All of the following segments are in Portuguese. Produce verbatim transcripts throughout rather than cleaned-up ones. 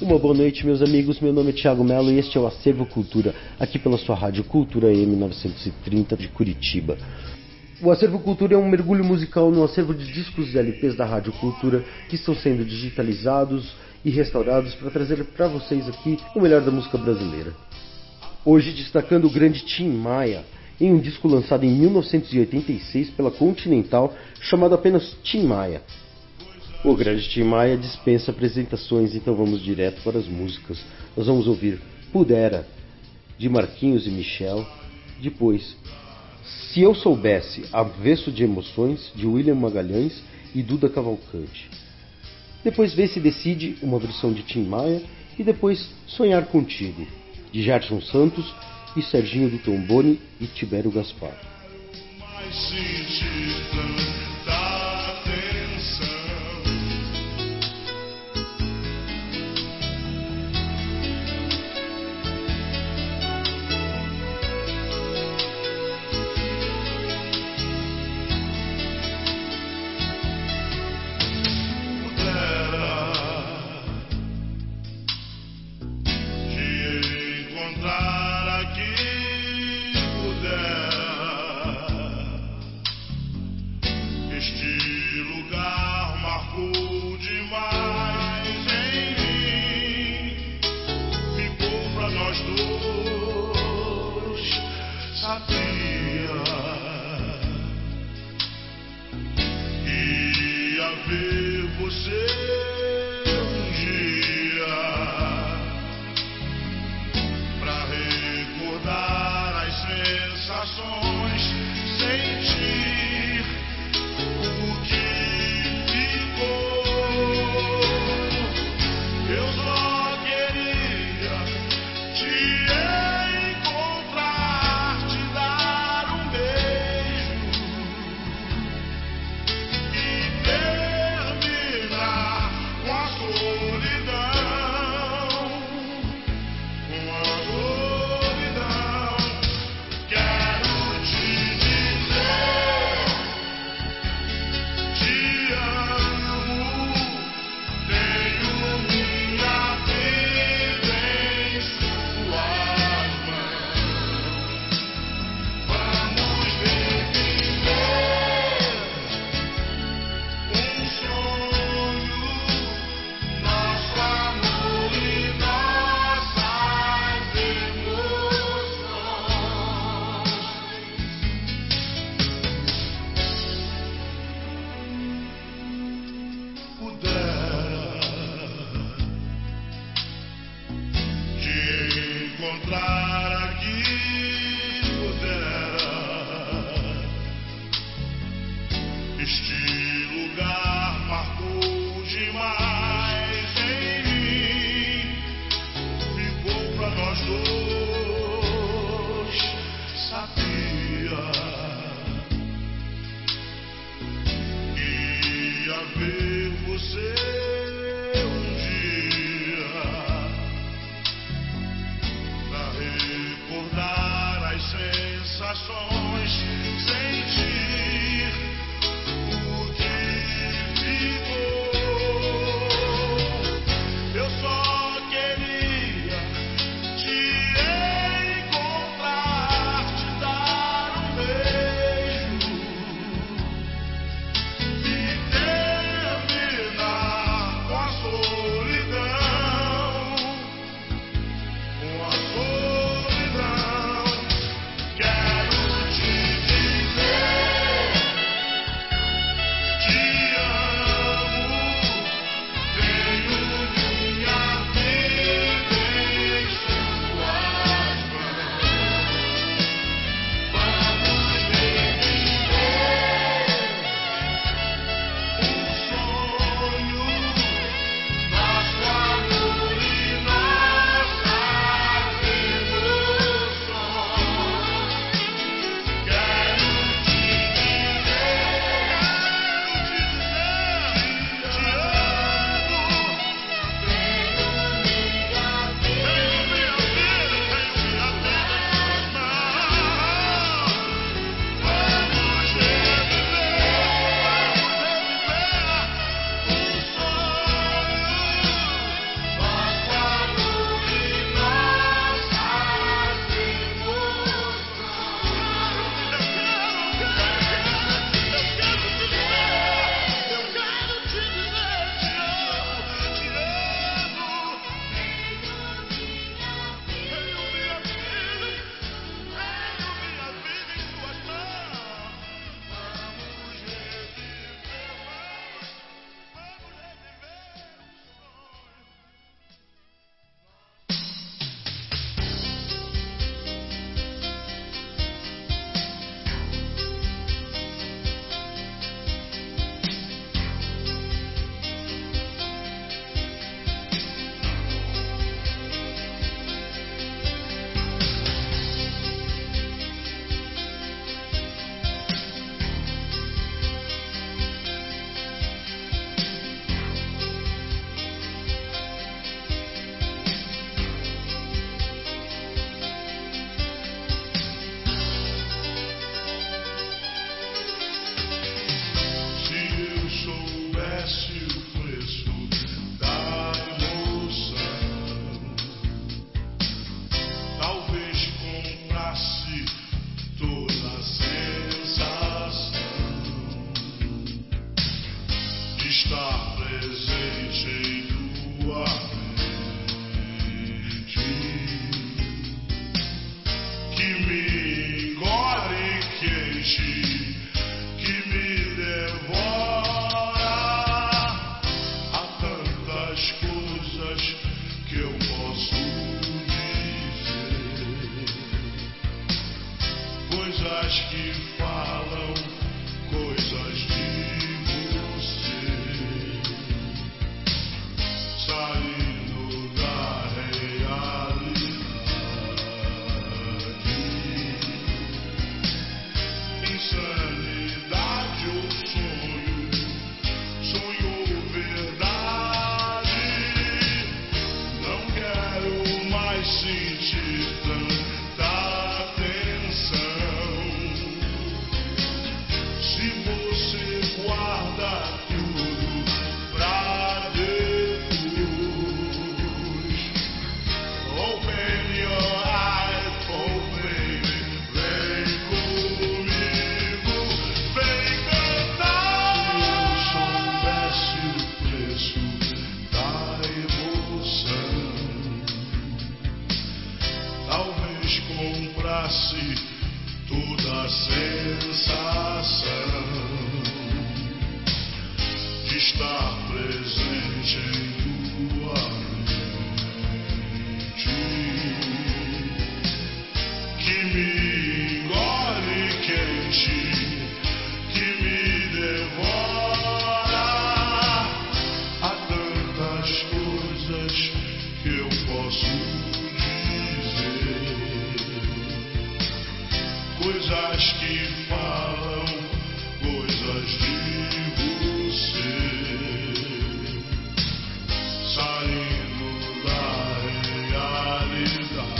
Uma boa noite, meus amigos. Meu nome é Thiago Melo e este é o Acervo Cultura, aqui pela sua rádio Cultura M novecentos e trinta de Curitiba. O Acervo Cultura é um mergulho musical no acervo de discos e L Ps da Rádio Cultura que estão sendo digitalizados e restaurados para trazer para vocês aqui o melhor da música brasileira. Hoje destacando o grande Tim Maia, em um disco lançado em mil novecentos e oitenta e seis pela Continental, chamado apenas Tim Maia. O grande Tim Maia dispensa apresentações, então vamos direto para as músicas. Nós vamos ouvir Pudera, de Marquinhos e Michel. Depois, Se Eu Soubesse, Avesso de Emoções, de William Magalhães e Duda Cavalcante. Depois, Vê Se Decide, uma versão de Tim Maia. E depois, Sonhar Contigo, de Gerson Santos e Serginho do Trombone e Tibério Gaspar. Sensações, sentir o falam coisas de você, saindo da realidade. Insanidade ou sonho, sonho ou verdade. Não quero mais sentir tanta tensão. Se você guarda tudo pra depois, open your eyes, oh baby, vem comigo, vem cantar. Se eu soubesse o preço da emoção, talvez comprasse toda a sensação de estar presente em tua mente, que me engole quente, que me devora. Há tantas coisas que eu posso dizer, coisas que falam coisas de você, saindo da realidade.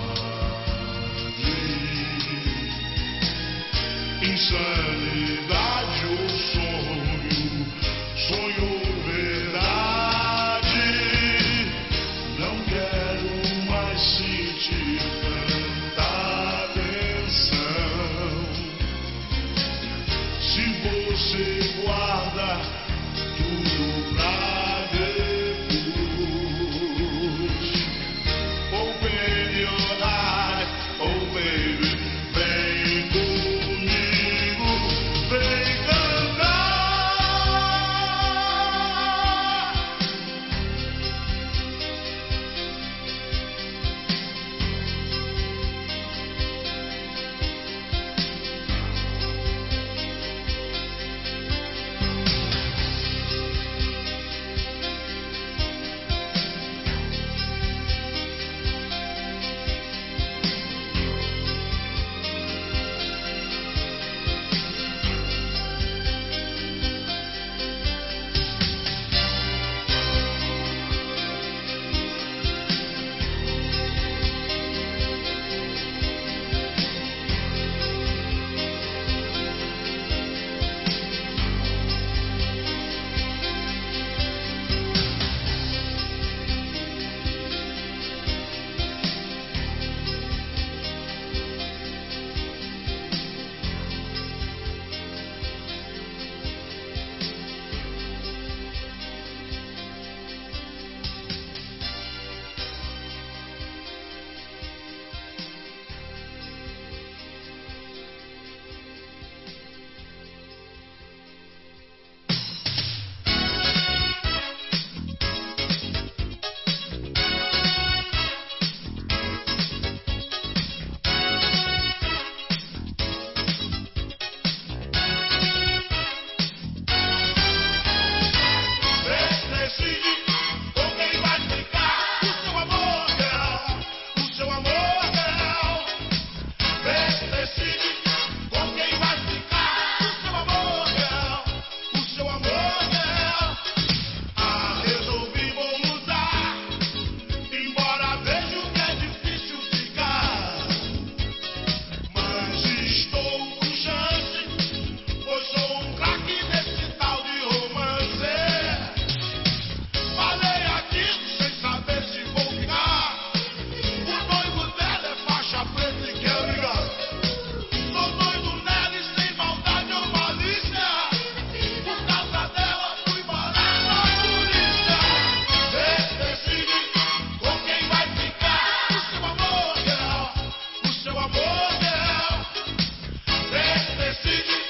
Insanidade ou sonho, sonho ou verdade. Não quero mais sentir tanta tensão. Se você guarda tudo pra depois, open your eyes, oh baby, vem comigo, vem cantar. Decide